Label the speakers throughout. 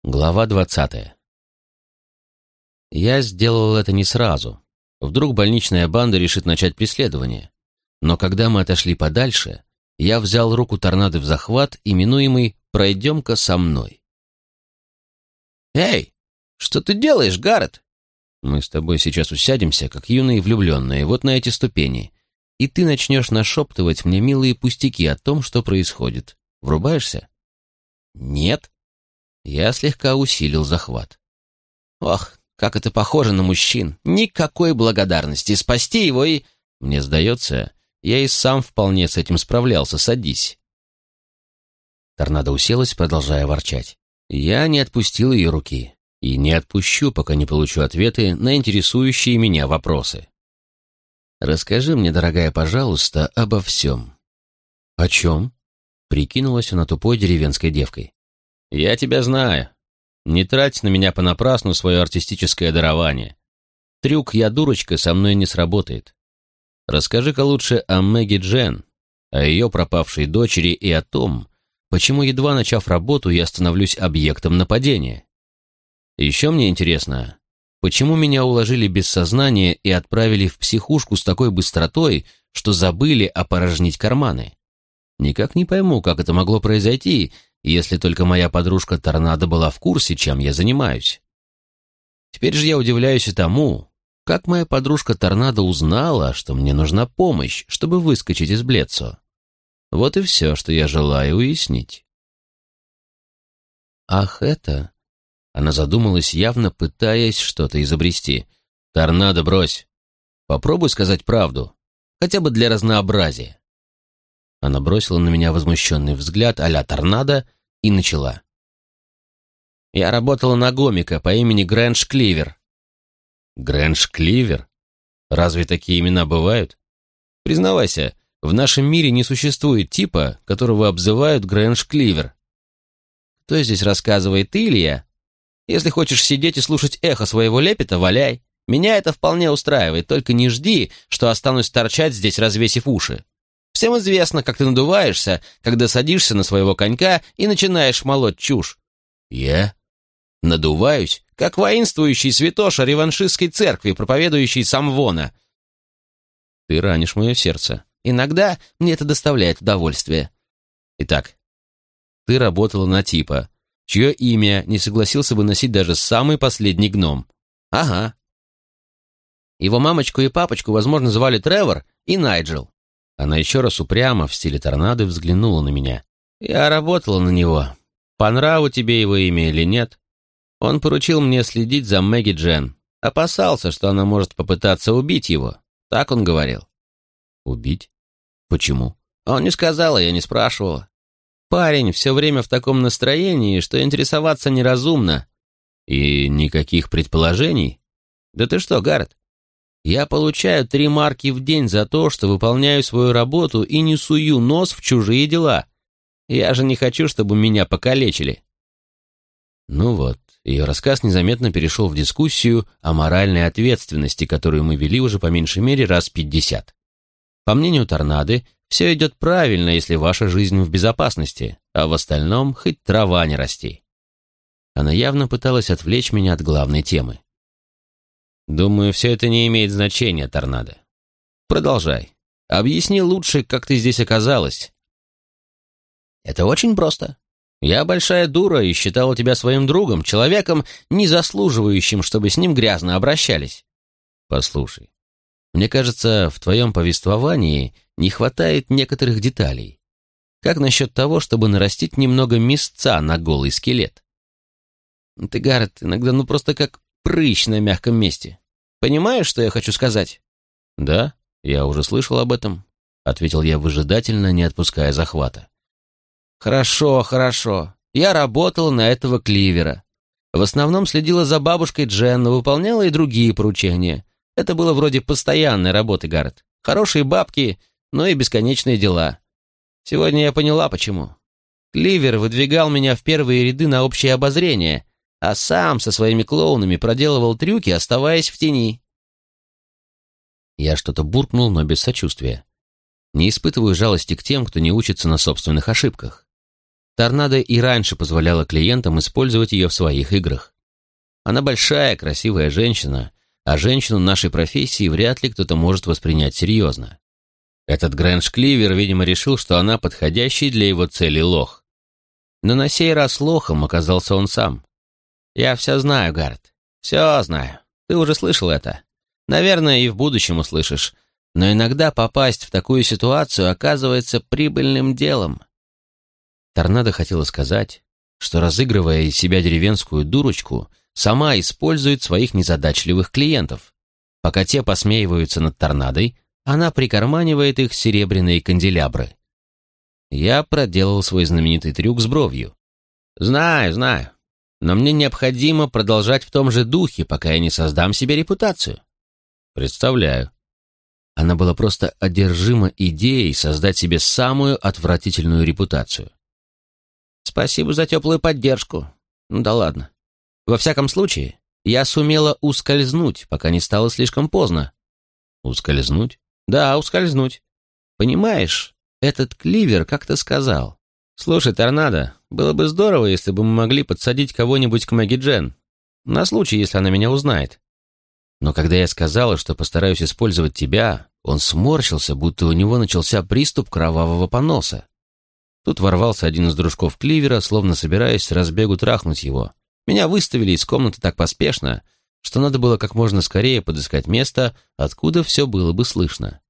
Speaker 1: Глава 20. Я сделал это не сразу. Вдруг больничная банда решит начать преследование. Но когда мы отошли подальше, я взял руку торнадо в захват, именуемый «Пройдем-ка со мной». «Эй, что ты делаешь, Гаррет?» «Мы с тобой сейчас усядемся, как юные влюбленные, вот на эти ступени, и ты начнешь нашептывать мне милые пустяки о том, что происходит. Врубаешься?»
Speaker 2: «Нет».
Speaker 1: Я слегка усилил захват.
Speaker 2: «Ох, как это похоже на мужчин! Никакой благодарности! Спасти его и...»
Speaker 1: «Мне сдается, я и сам вполне с этим справлялся. Садись». Торнадо уселась, продолжая ворчать. Я не отпустил ее руки и не отпущу, пока не получу ответы на интересующие меня вопросы. «Расскажи мне, дорогая, пожалуйста, обо всем». «О чем?» — прикинулась она тупой деревенской девкой. «Я тебя знаю. Не трать на меня понапрасну свое артистическое дарование. Трюк «я дурочка» со мной не сработает. Расскажи-ка лучше о Мэгги Джен, о ее пропавшей дочери и о том, почему, едва начав работу, я становлюсь объектом нападения. Еще мне интересно, почему меня уложили без сознания и отправили в психушку с такой быстротой, что забыли опорожнить карманы. Никак не пойму, как это могло произойти, если только моя подружка Торнадо была в курсе, чем я занимаюсь. Теперь же я удивляюсь и тому, как моя подружка Торнадо узнала, что мне нужна помощь, чтобы выскочить из Бледсо. Вот и все, что я желаю уяснить. Ах, это... Она задумалась, явно пытаясь что-то изобрести. «Торнадо, брось! Попробуй сказать правду, хотя бы для разнообразия». Она бросила на меня возмущенный взгляд а-ля торнадо и начала. «Я работала на гомика по имени Грэндж Кливер». «Грэндж Кливер? Разве такие имена бывают? Признавайся, в нашем мире не существует типа, которого обзывают Грэндж Кливер». «Кто здесь рассказывает, ты или я? Если хочешь сидеть и слушать эхо своего лепета, валяй. Меня это вполне устраивает, только не жди, что останусь торчать здесь, развесив уши. Всем известно, как ты надуваешься, когда садишься на своего конька и начинаешь молоть чушь. Я надуваюсь, как воинствующий святоша реваншистской церкви, проповедующий самвона. Ты ранишь мое сердце. Иногда мне это доставляет удовольствие. Итак, ты работала на типа, чье имя не согласился бы носить даже самый последний гном. Ага. Его мамочку и папочку, возможно, звали Тревор и Найджел. Она еще раз упрямо в стиле торнадо взглянула на меня. «Я работала на него. По нраву тебе его имя или нет? Он поручил мне следить за Мэгги Джен. Опасался, что она может попытаться убить его. Так он говорил». «Убить? Почему?» «Он не сказал, а я не спрашивала. Парень все время в таком настроении, что интересоваться неразумно». «И никаких предположений?» «Да ты что, Гаррет? Я получаю 3 марки в день за то, что выполняю свою работу и не сую нос в чужие дела. Я же не хочу, чтобы меня покалечили». Ну вот, ее рассказ незаметно перешел в дискуссию о моральной ответственности, которую мы вели уже по меньшей мере раз 50. По мнению Торнады, все идет правильно, если ваша жизнь в безопасности, а в остальном хоть трава не расти. Она явно пыталась отвлечь меня от главной темы. «Думаю, все это не имеет значения, Торнадо. Продолжай. Объясни лучше, как ты здесь оказалась». «Это очень просто. Я большая дура и считала тебя своим другом, человеком, не заслуживающим, чтобы с ним грязно обращались». «Послушай, мне кажется, в твоем повествовании не хватает некоторых деталей. Как насчет того, чтобы нарастить немного мясца на голый скелет?» «Ты, Гаррет, иногда просто как прыщ на мягком месте. Понимаешь, что я хочу сказать?» «Да, я уже слышал об этом», — ответил я выжидательно, не отпуская захвата. «Хорошо, хорошо. Я работала на этого Кливера. В основном следила за бабушкой Джен, но выполняла и другие поручения. Это было вроде постоянной работы, Гаррет. Хорошие бабки, но и бесконечные дела. Сегодня я поняла, почему. Кливер выдвигал меня в первые ряды на общее обозрение, а сам со своими клоунами проделывал трюки, оставаясь в тени». Я что-то буркнул, но без сочувствия. Не испытываю жалости к тем, кто не учится на собственных ошибках. Торнадо и раньше позволяла клиентам использовать ее в своих играх. Она большая, красивая женщина, а женщину нашей профессии вряд ли кто-то может воспринять серьезно. Этот Грэндж Кливер, видимо, решил, что она подходящий для его цели лох. Но на сей раз лохом оказался он сам. «Я все знаю, Гаррет, все знаю. Ты уже слышал это. Наверное, и в будущем услышишь. Но иногда попасть в такую ситуацию оказывается прибыльным делом». Торнадо хотела сказать, что, разыгрывая из себя деревенскую дурочку, сама использует своих незадачливых клиентов. Пока те посмеиваются над Торнадой, она прикарманивает их серебряные канделябры. Я проделал свой знаменитый трюк с бровью. «Знаю, знаю. Но мне необходимо продолжать в том же духе, пока я не создам себе репутацию». «Представляю». Она была просто одержима идеей создать себе самую отвратительную репутацию. «Спасибо за теплую поддержку. Ну да ладно. Во всяком случае, я сумела ускользнуть, пока не стало слишком поздно». «Ускользнуть?» «Да, ускользнуть. Понимаешь, этот Кливер как-то сказал: слушай, Торнадо, было бы здорово, если бы мы могли подсадить кого-нибудь к Мэгги Джен, на случай, если она меня узнает. Но когда я сказала, что постараюсь использовать тебя, он сморщился, будто у него начался приступ кровавого поноса. Тут ворвался один из дружков Кливера, словно собираясь с разбегу трахнуть его. Меня выставили из комнаты так поспешно, что надо было как можно скорее подыскать место, откуда все было бы слышно.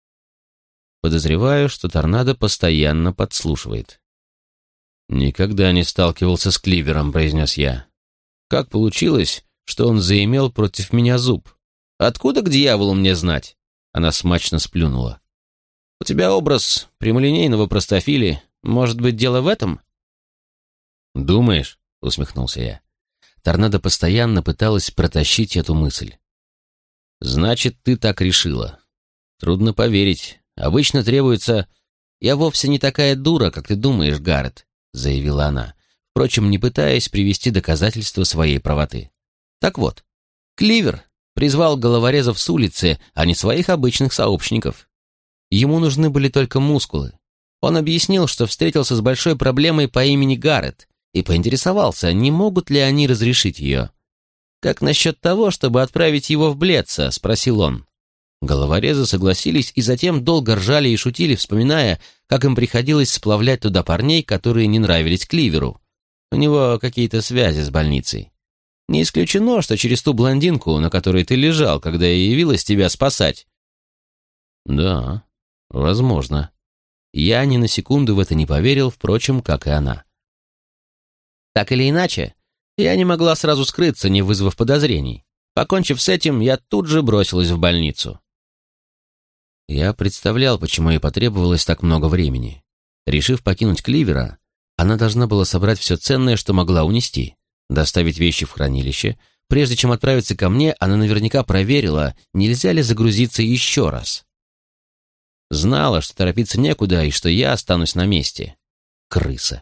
Speaker 1: Подозреваю, что Торнадо постоянно подслушивает. «Никогда не сталкивался с Кливером», — произнес я. «Как получилось, что он заимел против меня зуб? Откуда к дьяволу мне знать?» Она смачно сплюнула. «У тебя образ прямолинейного простофили. Может быть, дело в этом?» «Думаешь?» — усмехнулся я. Торнадо постоянно пыталась протащить эту мысль. «Значит, ты так решила. Трудно поверить. Обычно требуется...» «Я вовсе не такая дура, как ты думаешь, Гаррет», — заявила она, впрочем, не пытаясь привести доказательства своей правоты. «Так вот, Кливер призвал головорезов с улицы, а не своих обычных сообщников. Ему нужны были только мускулы. Он объяснил, что встретился с большой проблемой по имени Гаррет, и поинтересовался, не могут ли они разрешить ее. «Как насчет того, чтобы отправить его в Бледса?» — спросил он. Головорезы согласились и затем долго ржали и шутили, вспоминая, как им приходилось сплавлять туда парней, которые не нравились Кливеру. У него какие-то связи с больницей. Не исключено, что через ту блондинку, на которой ты лежал, когда я явилась тебя спасать. Да, возможно. Я ни на секунду в это не поверил, впрочем, как и она. Так или иначе, я не могла сразу скрыться, не вызвав подозрений. Покончив с этим, я тут же бросилась в больницу. Я представлял, почему ей потребовалось так много времени. Решив покинуть Кливера, она должна была собрать все ценное, что могла унести, доставить вещи в хранилище. Прежде чем отправиться ко мне, она наверняка проверила, нельзя ли загрузиться еще раз. Знала, что торопиться некуда и что я останусь на месте. Крыса.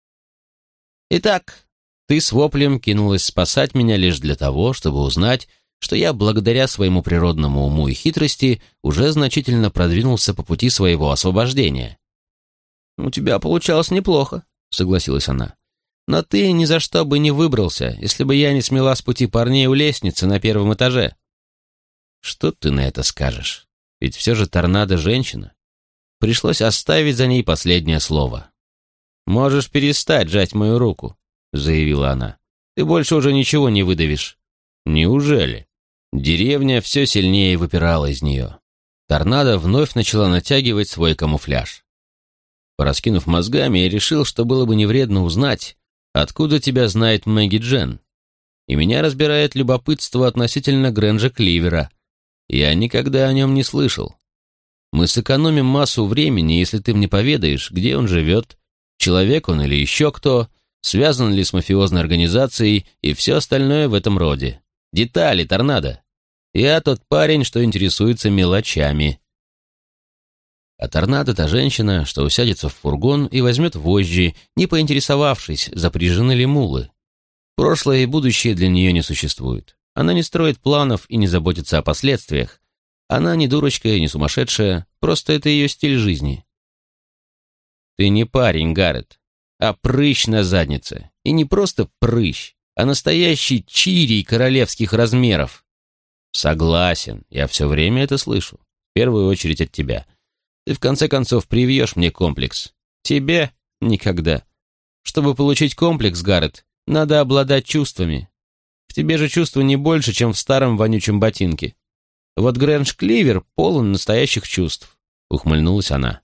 Speaker 1: Итак, ты с воплем кинулась спасать меня лишь для того, чтобы узнать, что я, благодаря своему природному уму и хитрости, уже значительно продвинулся по пути своего освобождения. «У тебя получалось неплохо», — согласилась она. «Но ты ни за что бы не выбрался, если бы я не смела с пути парней у лестницы на первом этаже». «Что ты на это скажешь? Ведь все же Торнадо женщина. Пришлось оставить за ней последнее слово». «Можешь перестать жать мою руку», — заявила она. «Ты больше уже ничего не выдавишь». «Неужели?» Деревня все сильнее выпирала из нее. Торнадо вновь начала натягивать свой камуфляж. Пораскинув мозгами, я решил, что было бы невредно узнать, откуда тебя знает Мэгги Джен. И меня разбирает любопытство относительно Грэнджа Кливера. Я никогда о нем не слышал. Мы сэкономим массу времени, если ты мне поведаешь, где он живет, человек он или еще кто, связан ли с мафиозной организацией и все остальное в этом роде. Детали, Торнадо. Я тот парень, что интересуется мелочами. А Торнадо — та женщина, что усядется в фургон и возьмет вожжи, не поинтересовавшись, запряжены ли мулы. Прошлое и будущее для нее не существует. Она не строит планов и не заботится о последствиях. Она не дурочка и не сумасшедшая, просто это ее стиль жизни. Ты не парень, Гаррет, а прыщ на заднице. И не просто прыщ, а настоящий чирий королевских размеров. Согласен, я все время это слышу. В первую очередь от тебя. Ты в конце концов привьешь мне комплекс. Тебе никогда. Чтобы получить комплекс, Гаррет, надо обладать чувствами. В тебе же чувства не больше, чем в старом вонючем ботинке. Вот Грэндж Кливер полон настоящих чувств, ухмыльнулась она.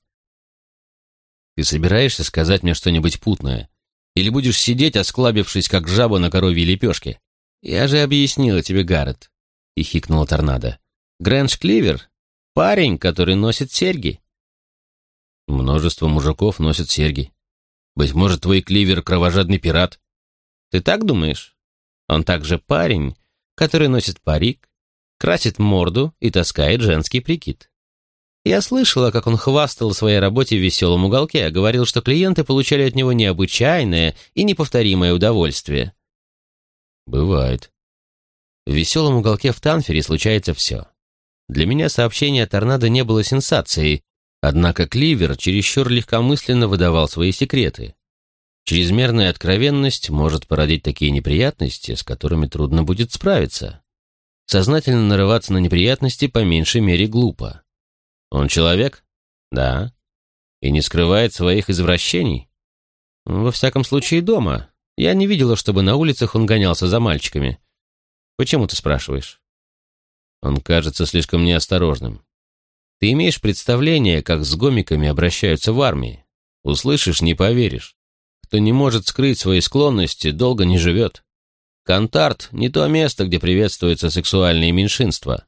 Speaker 1: Ты собираешься сказать мне что-нибудь путное? Или будешь сидеть, осклабившись, как жаба на коровьей лепешке? Я же объяснила тебе, Гаррет, хихикнула Торнадо. Грэндж Кливер — парень, который носит серьги. Множество мужиков носят серьги. Быть может, твой Кливер — кровожадный пират? Ты так думаешь? Он также парень, который носит парик, красит морду и таскает женский прикид. Я слышала, как он хвастал своей работе в веселом уголке, говорил, что клиенты получали от него необычайное и неповторимое удовольствие. Бывает. В веселом уголке в Танфере случается все. Для меня сообщение о торнадо не было сенсацией, однако Кливер чересчур легкомысленно выдавал свои секреты. Чрезмерная откровенность может породить такие неприятности, с которыми трудно будет справиться. Сознательно нарываться на неприятности по меньшей мере глупо. Он человек? Да. И не скрывает своих извращений? Во всяком случае, дома. Я не видела, чтобы на улицах он гонялся за мальчиками. Почему ты спрашиваешь? Он кажется слишком неосторожным. Ты имеешь представление, как с гомиками обращаются в армии? Услышишь — не поверишь. Кто не может скрыть свои склонности, долго не живет. Контарт — не то место, где приветствуются сексуальные меньшинства.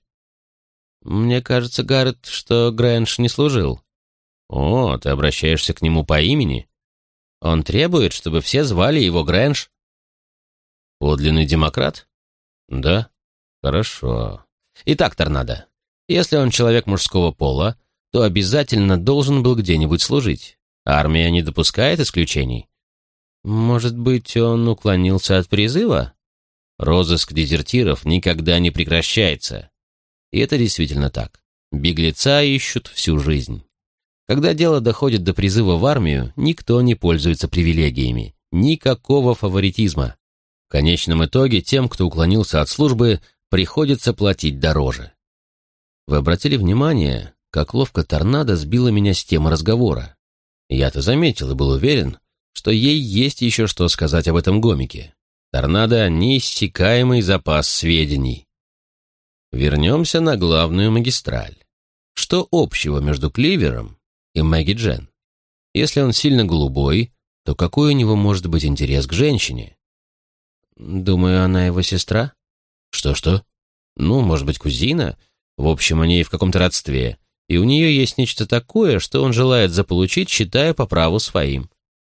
Speaker 1: Мне кажется, Гаррет, что Грэндж не служил. О, ты обращаешься к нему по имени? Он требует, чтобы все звали его Грэндж. Подлинный демократ? Да? Хорошо. Итак, Торнадо, если он человек мужского пола, то обязательно должен был где-нибудь служить. Армия не допускает исключений. Может быть, он уклонился от призыва? Розыск дезертиров никогда не прекращается. И это действительно так. Беглеца ищут всю жизнь. Когда дело доходит до призыва в армию, никто не пользуется привилегиями. Никакого фаворитизма. В конечном итоге тем, кто уклонился от службы, приходится платить дороже. Вы обратили внимание, как ловко Торнадо сбила меня с темы разговора? Я-то заметил и был уверен, что ей есть еще что сказать об этом гомике. Торнадо — неиссякаемый запас сведений. Вернемся на главную магистраль. Что общего между Кливером и Мэгги Джен? Если он сильно голубой, то какой у него может быть интерес к женщине? Думаю, она его сестра. Что-что? Ну, может быть, кузина? В общем, они в каком-то родстве. И у нее есть нечто такое, что он желает заполучить, считая по праву своим.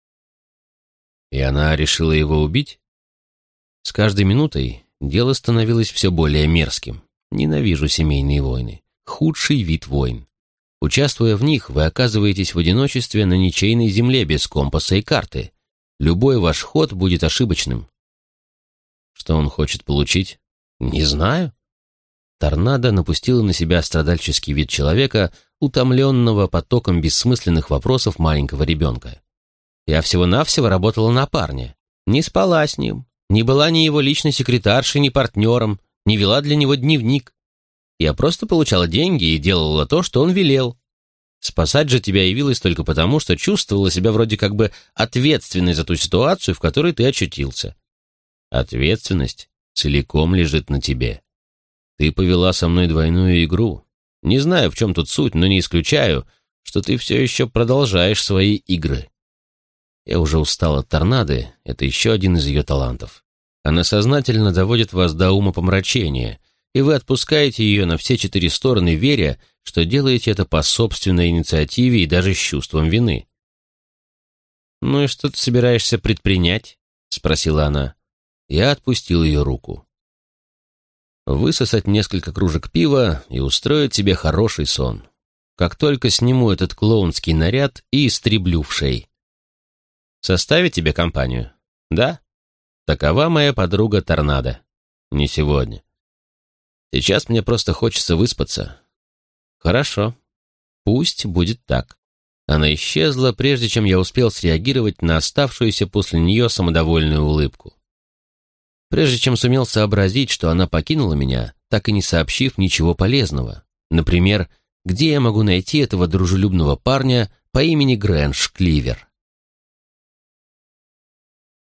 Speaker 1: И она решила его убить? С каждой минутой дело становилось все более мерзким. Ненавижу семейные войны. Худший вид войн. Участвуя в них, вы оказываетесь в одиночестве на ничейной земле без компаса и карты. Любой ваш ход будет ошибочным. Что он хочет получить? Не знаю. Торнадо напустила на себя страдальческий вид человека, утомленного потоком бессмысленных вопросов маленького ребенка. Я всего-навсего работала на парня. Не спала с ним, не была ни его личной секретаршей, ни партнером, не вела для него дневник. Я просто получала деньги и делала то, что он велел. Спасать же тебя явилась только потому, что чувствовала себя вроде как бы ответственной за ту ситуацию, в которой ты очутился. Ответственность целиком лежит на тебе. Ты повела со мной двойную игру. Не знаю, в чем тут суть, но не исключаю, что ты все еще продолжаешь свои игры. Я уже устал от Торнады, это еще один из ее талантов. Она сознательно доводит вас до умопомрачения, и вы отпускаете ее на все 4 стороны, веря, что делаете это по собственной инициативе и даже с чувством вины. «Ну и что ты собираешься предпринять?» — спросила она. Я отпустил ее руку. Высосать несколько кружек пива и устроить себе хороший сон. Как только сниму этот клоунский наряд и истреблю в шей. Составить тебе компанию? Да? Такова моя подруга Торнадо. Не сегодня. Сейчас мне просто хочется выспаться. Хорошо. Пусть будет так. Она исчезла, прежде чем я успел среагировать на оставшуюся после нее самодовольную улыбку. Прежде чем сумел сообразить, что она покинула меня, так и не сообщив ничего полезного. Например, где я могу найти этого дружелюбного парня по имени Грэндж Кливер.